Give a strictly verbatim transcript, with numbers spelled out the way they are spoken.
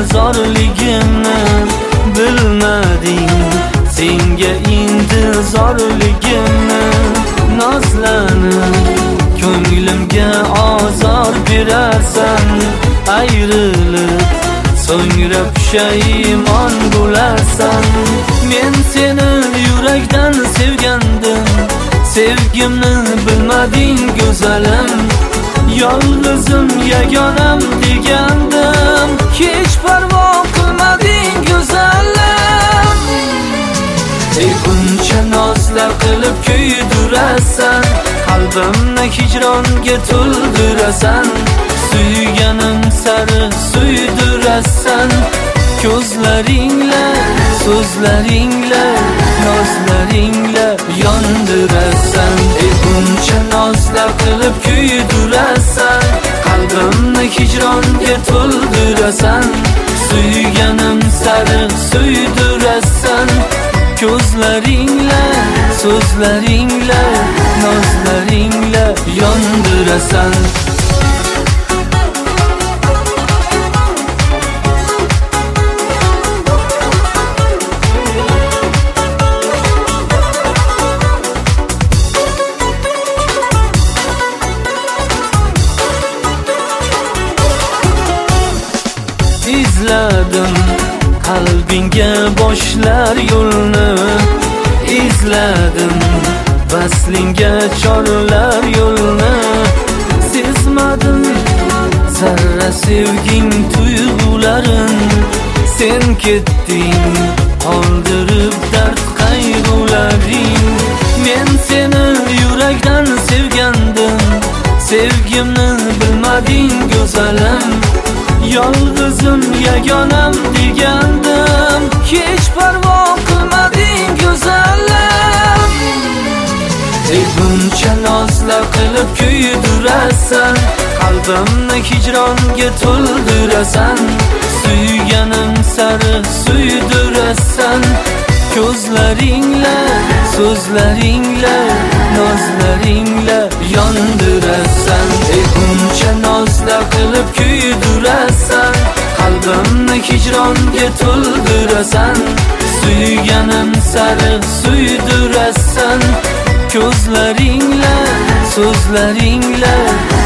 zorligimni bilmading, senga intizorligimni. Nozlanib ko'nglimga ozor berarsan, ayrilib so'ngra pushaymon bo'larsan. Men seni yurakdan sevgandim, sevgimni bilmading go'zalim. Yolg'izim yagonam degandim, hech parvo qilmading go'zalim. Ey buncha nozlar qilib kuydirasan, qalbimni hijronga to'ldirasan. Suyganim sari suydirasan, ko'zlaringla, so'zlaringla, nozlaringla yondirasan. Ey buncha nozlar qilib kuydirasan, qalbimni hijronga to'ldirasan. Suyganim sari suydirasan, ko'zlaringla, so'zlaringla, nozlaringla yondirasan. İzledim qalbingga boshlar yo'lni, izladim vaslingga chorlar yo'lni. Sezmadim zarra sevging tuyg'ularin, sen ketding qoldirib dard qayg'ularing. Men seni yurakdan sevgandim, sevgimni bilmading go'zalim. Yolg'izim yagonam degandim, hech parvo qilmading go'zalim. Ey buncha nozlar qilib kuydirasan, qalbimni hijronga to'ldirasan. Suyganim sari suydirasan, ko'zlaringla, so'zlaringla, nozlaringla yondirasan. Ey buncha nozlar qilib kuydirasan, qalbimni hijronga to'ldirasan. Suyganim sari suydirasan, ko'zlaringla, so'zlaringla,